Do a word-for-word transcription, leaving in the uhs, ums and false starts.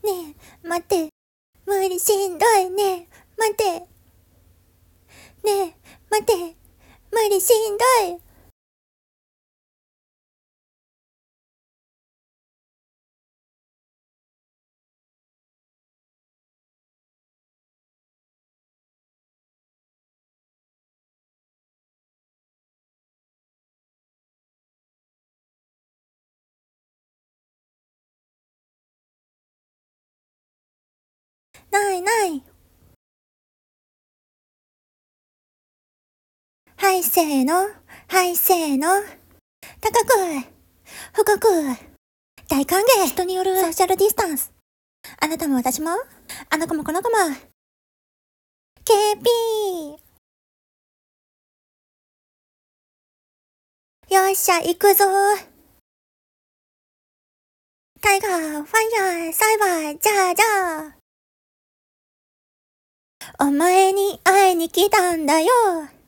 ねえ、待って。無理しんどいね。待って。ねえ、待って。無理しんどい。ないない。はい、せーの。はい、せーの。高く、深く、大歓迎。人によるソーシャルディスタンス。あなたも私も、あの子もこの子も。ケーピー。よっしゃ、行くぞ。タイガー、ファイヤー、サイバー、じゃあじゃあ。お前に会いに来たんだよ。